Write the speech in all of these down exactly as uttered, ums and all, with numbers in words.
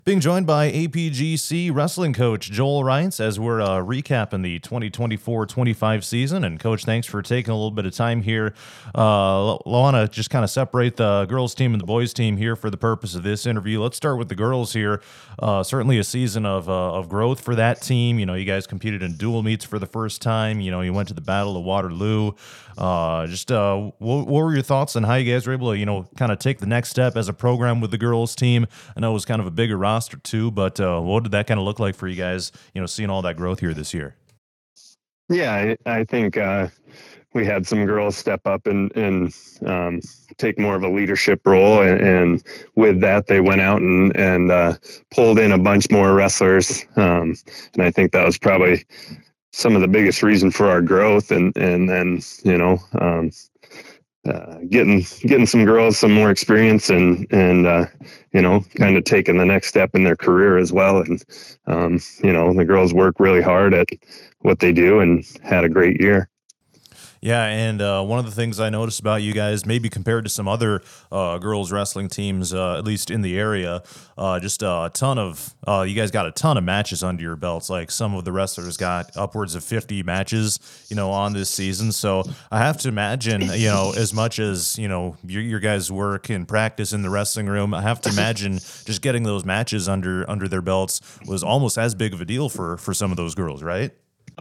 Being joined by A P G C wrestling coach Joel Reitz as we're uh, recapping the twenty twenty-four twenty-five season. And coach, thanks for taking a little bit of time here. Uh, I want to just kind of separate the girls team and the boys team here for the purpose of this interview. Let's start with the girls here. Uh, certainly a season of uh, of growth for that team. You know, you guys competed in dual meets for the first time. You know, you went to the Battle of Waterloo. Uh, just uh, what, what were your thoughts on how you guys were able to, you know, kind of take the next step as a program with the girls team? I know it was kind of a bigger roster too, but uh, what did that kind of look like for you guys, you know, seeing all that growth here this year? Yeah, I, I think uh, we had some girls step up and, and um, take more of a leadership role. And, and with that, they went out and, and uh, pulled in a bunch more wrestlers. Um, and I think that was probably some of the biggest reason for our growth. And, and then, you know, um, uh, getting getting some girls some more experience and, and uh, you know, kind of taking the next step in their career as well. And, um, you know, the girls work really hard at what they do and had a great year. Yeah, and uh, one of the things I noticed about you guys, maybe compared to some other uh, girls wrestling teams, uh, at least in the area, uh, just a ton of, uh, you guys got a ton of matches under your belts. Like some of the wrestlers got upwards of fifty matches, you know, on this season. So I have to imagine, you know, as much as, you know, your, your guys' work and practice in the wrestling room, I have to imagine just getting those matches under under their belts was almost as big of a deal for for some of those girls, right?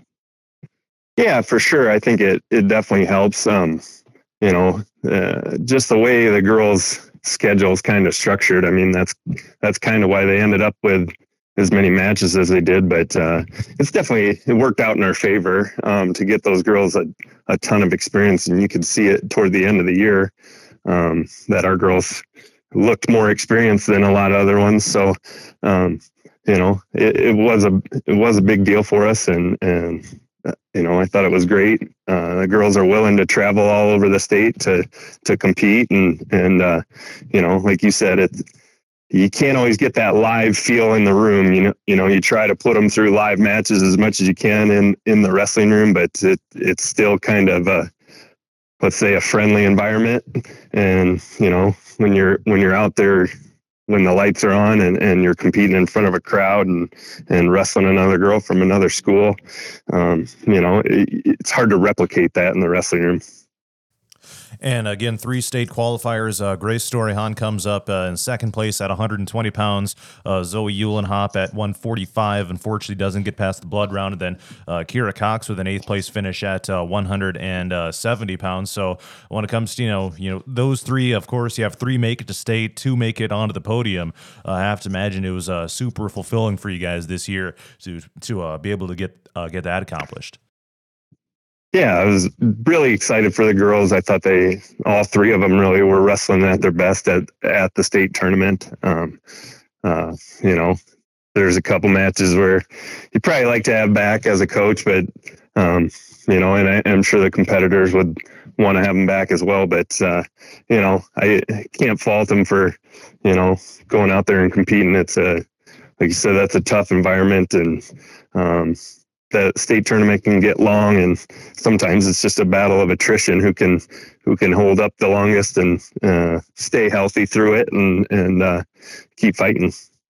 Yeah, for sure. I think it, it definitely helps. Um, you know, uh, just the way the girls' schedule is kind of structured. I mean, that's that's kind of why they ended up with as many matches as they did. But uh, it's definitely it worked out in our favor um, to get those girls a, a ton of experience, and you could see it toward the end of the year um, that our girls looked more experienced than a lot of other ones. So, um, you know, it, it was a it was a big deal for us, and and. You know, I thought it was great. Uh, the girls are willing to travel all over the state to to compete, and and uh, you know, like you said, it you can't always get that live feel in the room. You know, you know, you try to put them through live matches as much as you can in in the wrestling room, but it it's still kind of a, let's say, a friendly environment. And you know, when you're when you're out there, when the lights are on and, and you're competing in front of a crowd and, and wrestling another girl from another school, um, you know, it, it's hard to replicate that in the wrestling room. And again, three state qualifiers. Uh, Grace Storyhan comes up uh, in second place at one hundred twenty pounds. Uh, Zoe Eulenhop at one forty-five, unfortunately doesn't get past the blood round. And then uh, Kira Cox with an eighth place finish at uh, one hundred seventy pounds. So when it comes to, you know, you know, those three, of course, you have three make it to state, two make it onto the podium. Uh, I have to imagine it was uh, super fulfilling for you guys this year to to uh, be able to get uh, get that accomplished. Yeah, I was really excited for the girls. I thought they, all three of them really were wrestling at their best at, at the state tournament. Um, uh, you know, there's a couple matches where you probably like to have back as a coach, but, um, you know, and I, I'm sure the competitors would want to have them back as well. But, uh, you know, I can't fault them for, you know, going out there and competing. It's a, like you said, that's a tough environment, and, um, the state tournament can get long, and sometimes it's just a battle of attrition who can who can hold up the longest and uh, stay healthy through it and and uh, keep fighting.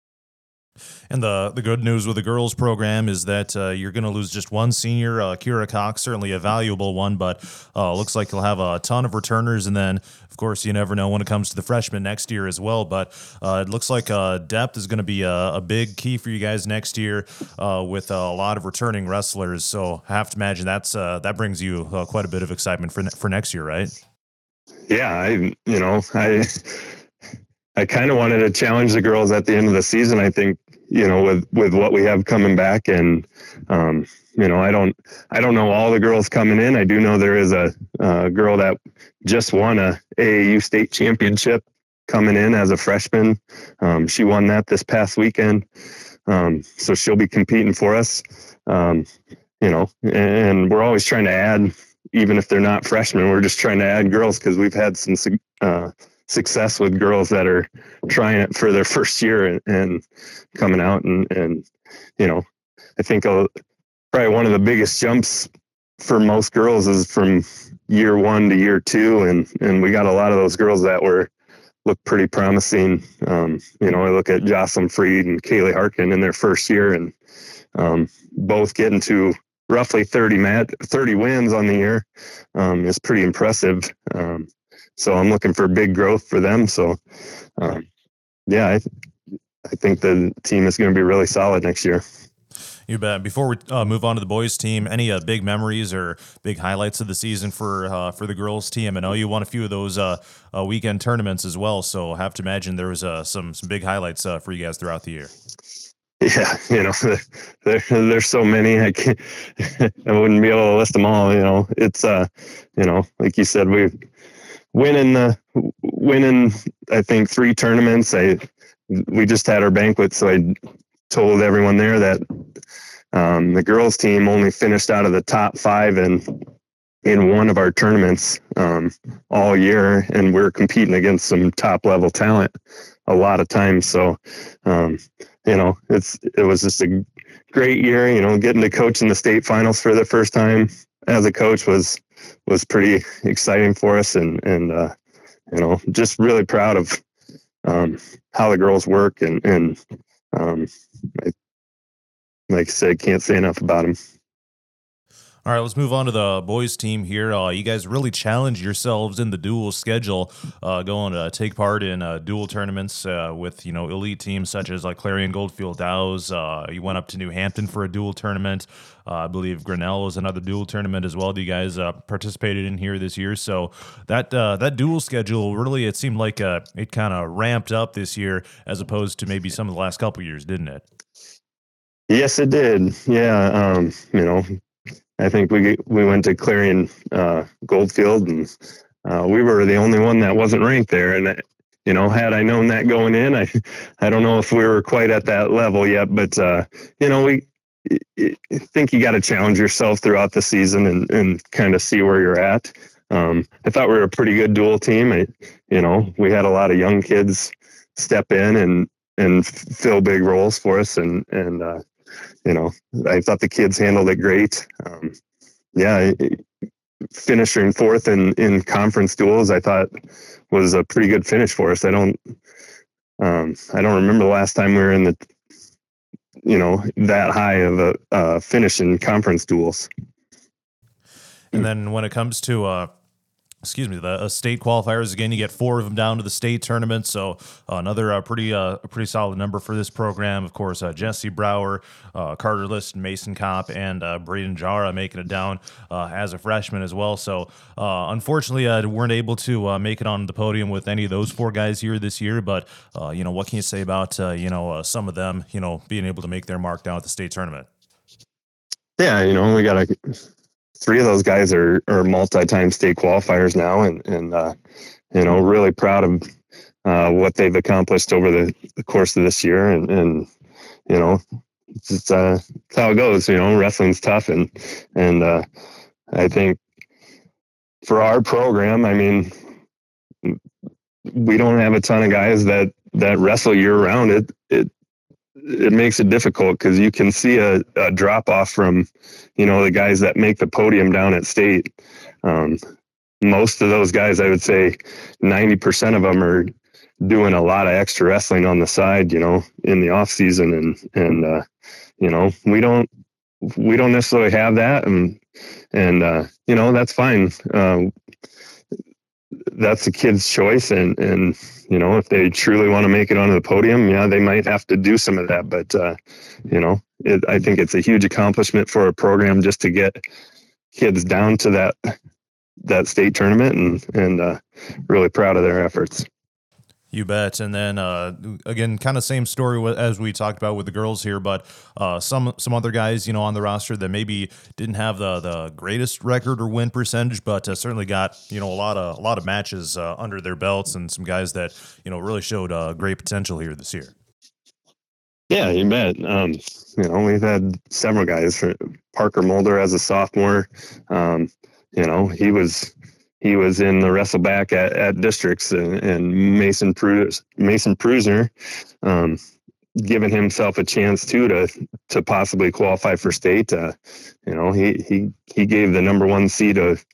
And the the good news with the girls program is that uh, you're going to lose just one senior, uh, Kira Cox, certainly a valuable one, but uh, looks like you'll have a ton of returners. And then, of course, you never know when it comes to the freshmen next year as well. But uh, it looks like uh, depth is going to be a, a big key for you guys next year uh, with a lot of returning wrestlers. So I have to imagine that's uh, that brings you uh, quite a bit of excitement for for next year, right? Yeah, I you know I I kind of wanted to challenge the girls at the end of the season. I think, you know, with, with what we have coming back, and, um, you know, I don't, I don't know all the girls coming in. I do know there is a, a girl that just won a A A U state championship coming in as a freshman. Um, she won that this past weekend. Um, so she'll be competing for us. Um, you know, and we're always trying to add, even if they're not freshmen, we're just trying to add girls, because we've had some, uh, success with girls that are trying it for their first year and, and coming out. And, and, you know, I think uh, probably one of the biggest jumps for most girls is from year one to year two. And, and we got a lot of those girls that were look pretty promising. Um, you know, I look at Jocelyn Freed and Kaylee Harkin in their first year, and um, both getting to roughly thirty mat, thirty wins on the year um, is pretty impressive. Um, so I'm looking for big growth for them. So, um, yeah, I, I think the team is going to be really solid next year. You bet. Before we uh, move on to the boys team, any uh, big memories or big highlights of the season for uh, for the girls team? I know you won a few of those uh, uh, weekend tournaments as well, so I have to imagine there was uh, some some big highlights uh, for you guys throughout the year. Yeah, you know, there, there's so many. I can't, I wouldn't be able to list them all. You know, it's uh, you know, like you said, we winning the winning. I think three tournaments. I we just had our banquet, so I told everyone there that um, the girls team only finished out of the top five in in one of our tournaments um, all year, and we're competing against some top level talent a lot of times. So, um, you know, it's it was just a great year. You know, getting to coach in the state finals for the first time as a coach was was pretty exciting for us, and and uh, you know, just really proud of um, how the girls work, and and um, I, like I said, can't say enough about them. All right, let's move on to the boys team here. Uh, you guys really challenged yourselves in the dual schedule, uh, going to take part in uh, dual tournaments uh, with, you know, elite teams such as like Clarion Goldfield Dows. Uh, you went up to New Hampton for a dual tournament. Uh, I believe Grinnell was another dual tournament as well. Do you guys uh, participated in here this year? So that uh, that dual schedule really, it seemed like uh, it kind of ramped up this year as opposed to maybe some of the last couple of years, didn't it? Yes, it did. Yeah, um, you know. I think we we went to Clarion uh, Goldfield, and uh, we were the only one that wasn't ranked there. And you know, had I known that going in, I I don't know if we were quite at that level yet. But uh, you know, we I think you got to challenge yourself throughout the season and and kind of see where you're at. Um, I thought we were a pretty good dual team. I, you know, we had a lot of young kids step in and and fill big roles for us, and and uh, you know, I thought the kids handled it great. Um, yeah, finishing fourth in, in conference duels, I thought was a pretty good finish for us. I don't, um, I don't remember the last time we were in the, you know, that high of a uh, finish in conference duels. And then when it comes to uh, excuse me, the uh, state qualifiers, again, you get four of them down to the state tournament. So uh, another uh, pretty uh, pretty solid number for this program. Of course, uh, Jesse Brower, uh, Carter List, Mason Kopp, and uh, Braden Jara making it down uh, as a freshman as well. So uh, unfortunately, uh, weren't able to uh, make it on the podium with any of those four guys here this year. But, uh, you know, what can you say about, uh, you know, uh, some of them, you know, being able to make their mark down at the state tournament? Yeah, you know, we got to... Three of those guys are, are multi-time state qualifiers now, and, and uh, you know, really proud of uh, what they've accomplished over the, the course of this year. And, and you know, it's, just, uh, it's how it goes. You know, wrestling's tough, and and uh, I think for our program, I mean, we don't have a ton of guys that that wrestle year round. It it it makes it difficult because you can see a, a drop off from, you know, the guys that make the podium down at state. Um, most of those guys, I would say ninety percent of them are doing a lot of extra wrestling on the side, you know, in the off season. And, and, uh, you know, we don't, we don't necessarily have that. And, and, uh, you know, that's fine. Um, that's the kid's choice. And, and, you know, if they truly want to make it onto the podium, yeah, they might have to do some of that. But, uh, you know, it, I think it's a huge accomplishment for a program just to get kids down to that that state tournament, and, and uh, really proud of their efforts. You bet. And then, uh, again, kind of same story as we talked about with the girls here, but uh, some some other guys, you know, on the roster that maybe didn't have the the greatest record or win percentage, but uh, certainly got, you know, a lot of a lot of matches uh, under their belts, and some guys that, you know, really showed uh, great potential here this year. Yeah, you bet. Um, you know, we've had several guys. For Parker Mulder as a sophomore, um, you know, he was. He was in the wrestleback at, at districts, and, and Mason Prus, Mason Prusner, um, giving himself a chance too to to possibly qualify for state. Uh, you know, he he he gave the number one seed a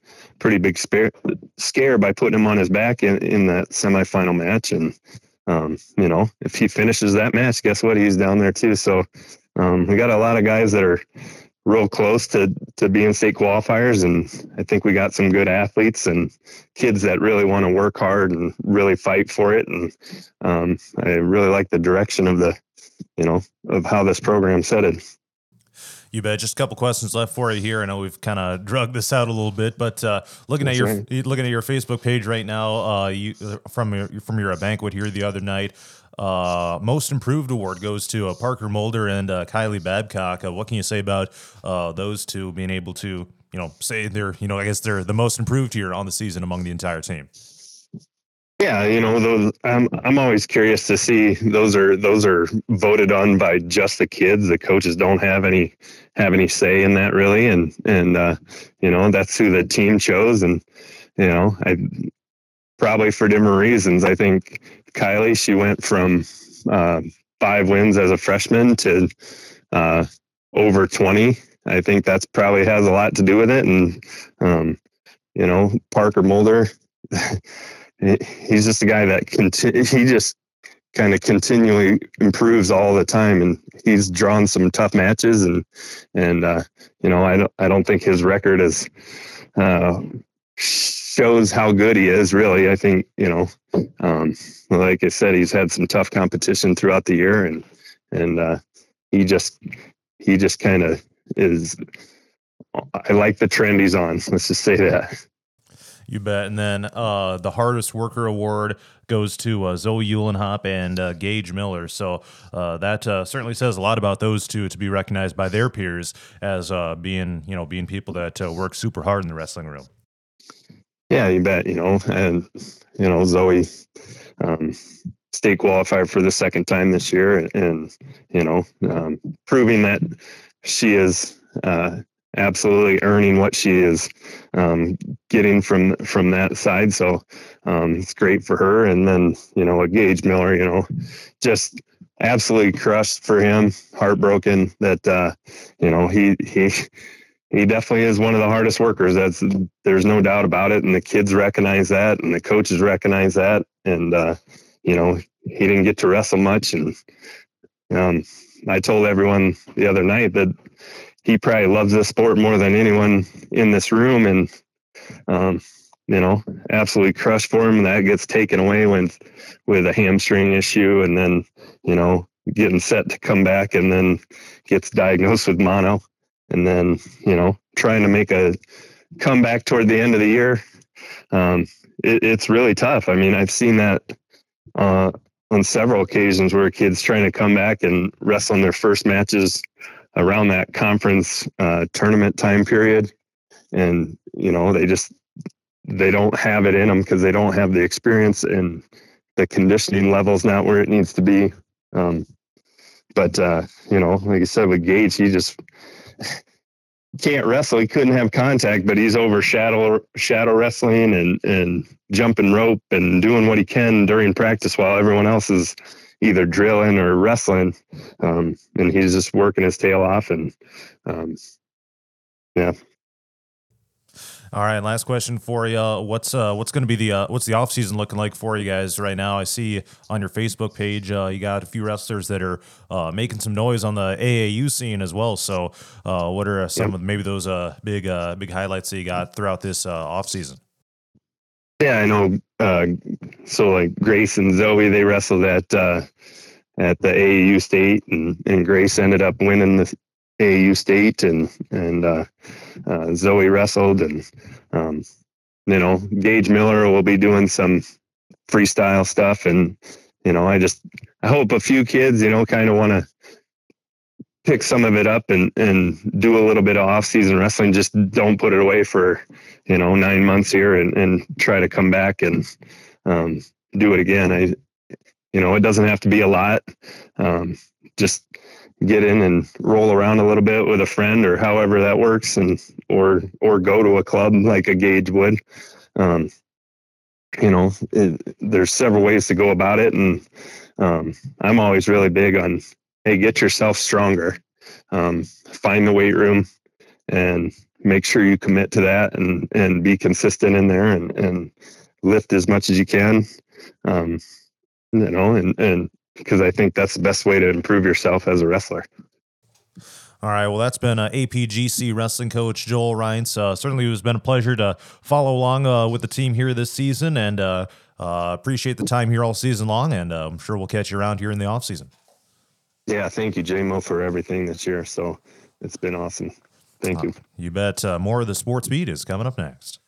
pretty big spare, scare by putting him on his back in, in that semifinal match. And, um, you know, if he finishes that match, guess what? He's down there too. So um, we got a lot of guys that are real close to, to being state qualifiers. And I think we got some good athletes and kids that really want to work hard and really fight for it. And um, I really like the direction of the, you know, of how this program's headed. You bet. Just a couple questions left for you here. I know we've kind of drug this out a little bit, but uh, looking That's at your right. looking at your Facebook page right now, uh, you from your from your banquet here the other night, uh, most improved award goes to uh, Parker Mulder and uh, Kylie Babcock. Uh, what can you say about uh, those two being able to, you know, say they're, you know, I guess they're the most improved here on the season among the entire team? Yeah, you know, those I'm I'm always curious to see those are those are voted on by just the kids. The coaches don't have any have any say in that really, and and uh, you know, that's who the team chose. And you know, I probably for different reasons. I think Kylie, she went from uh, five wins as a freshman to uh, over twenty. I think that's probably has a lot to do with it. And um, you know, Parker Mulder. He's just a guy that conti- he just kind of continually improves all the time, and he's drawn some tough matches, and and uh, you know, I don't I don't think his record is uh, shows how good he is. Really, I think, you know, um, like I said, he's had some tough competition throughout the year, and and uh, he just he just kind of is. I like the trend he's on. Let's just say that. You bet. And then uh, the hardest worker award goes to uh, Zoe Eulenhop and uh, Gage Miller. So uh, that uh, certainly says a lot about those two to be recognized by their peers as uh, being, you know, being people that uh, work super hard in the wrestling room. Yeah, you bet. You know, and you know, Zoe um, state qualified for the second time this year, and, and you know, um, proving that she is. Uh, absolutely earning what she is um, getting from from that side. So um, it's great for her. And then, you know, a Gage Miller, you know, just absolutely crushed for him, heartbroken that, uh, you know, he, he, he definitely is one of the hardest workers. That's, there's no doubt about it. And the kids recognize that, and the coaches recognize that. And, uh, you know, he didn't get to wrestle much. And um, I told everyone the other night that he probably loves this sport more than anyone in this room. And, um, you know, absolutely crushed for him. And that gets taken away with, with a hamstring issue. And then, you know, getting set to come back, and then gets diagnosed with mono. And then, you know, trying to make a comeback toward the end of the year. Um, it, it's really tough. I mean, I've seen that, uh, on several occasions where kids trying to come back and wrestle in their first matches around that conference uh, tournament time period. And, you know, they just, they don't have it in them because they don't have the experience, and the conditioning level's not where it needs to be. Um, but, uh, you know, like I said, with Gage, he just can't wrestle. He couldn't have contact, but he's over shadow, shadow wrestling and, and jumping rope and doing what he can during practice while everyone else is either drilling or wrestling. Um, and he's just working his tail off. And, um, yeah. All right, last question for you. What's uh, what's going to be the uh, what's the off season looking like for you guys right now? I see on your Facebook page uh, you got a few wrestlers that are uh, making some noise on the A A U scene as well. So, uh, what are some yep. of maybe those uh, big uh, big highlights that you got throughout this uh, off season? Yeah, I know. Uh, so like Grace and Zoe, they wrestled at uh, at the A A U state, and, and Grace ended up winning the A A U state, and and uh, uh, Zoe wrestled, and um, you know, Gage Miller will be doing some freestyle stuff, and you know, I just I hope a few kids, you know, kind of want to pick some of it up and and do a little bit of off season wrestling. Just don't put it away for, you know, nine months here, and and try to come back and um, do it again. I, you know, it doesn't have to be a lot. Um, just get in and roll around a little bit with a friend, or however that works, and or or go to a club like a Gage would. Um, you know, it, there's several ways to go about it, and um, I'm always really big on, hey, get yourself stronger. Um, find the weight room, and make sure you commit to that and, and be consistent in there and, and lift as much as you can. Um, you know, and, and because I think that's the best way to improve yourself as a wrestler. All right, well, that's been uh, A P G C wrestling coach Joel Reintz. Uh, certainly, it's been a pleasure to follow along uh, with the team here this season, and uh, uh, appreciate the time here all season long, and uh, I'm sure we'll catch you around here in the off season. Yeah, thank you, J-Mo, for everything this year. So it's been awesome. Thank Uh, you. You bet. Uh, more of the Sports Beat is coming up next.